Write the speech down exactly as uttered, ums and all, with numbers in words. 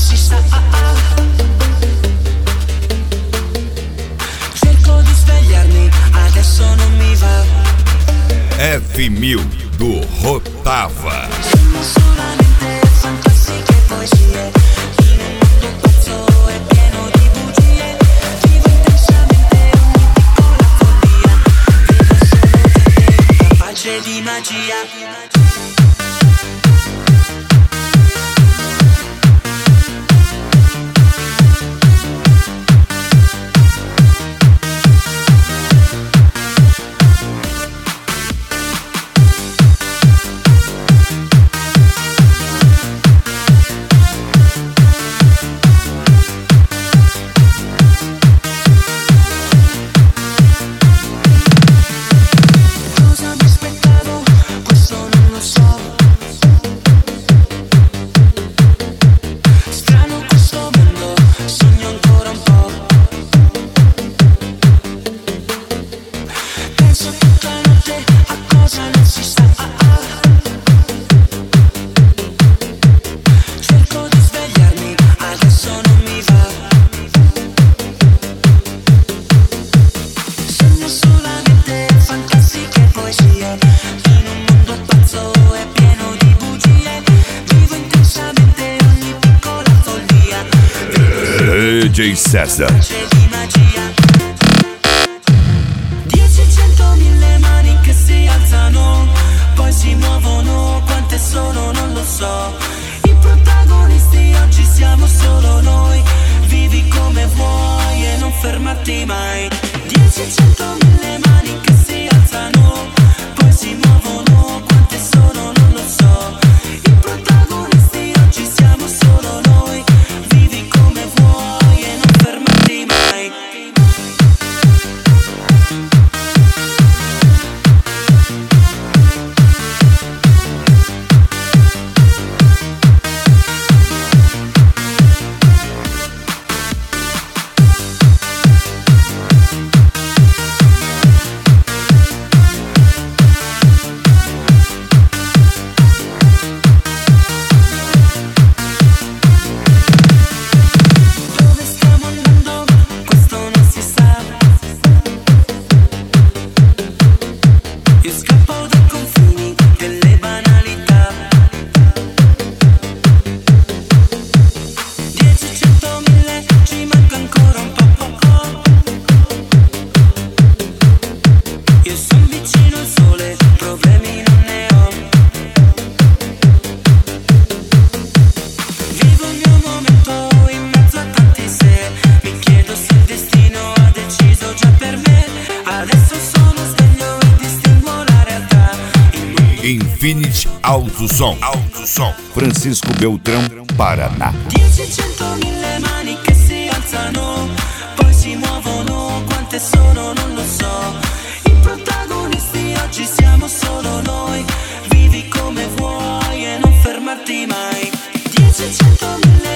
si sa. Cerco di svegliarmi, adesso non mi va. F mil do Rotava. Sono solamente fantastiche poesie, in un mondo pazzo e pieno di bugie. Vivo intensamente ogni piccola follia, vedo solo te, capace di magia. D J César. Dieci, cento, mille mani che si alzano, poi si muovono, quante sono non lo so. I protagonisti oggi siamo solo noi, vivi come vuoi e non fermarti mai. Dieci, cento, mille mani che si alzano, poi si muovono, quante sono non lo so. I protagonisti oggi siamo solo noi, vivi come vuoi e non fermarti mai. Infinity Auto Som. Auto Som. Francisco Beltrão, Paraná. Dieci, cento, mille mani che si alzano, poi si muovono, quante sono non lo so. I protagonisti oggi siamo solo noi, vivi come vuoi e non fermarti mai. Dieci, cento, mille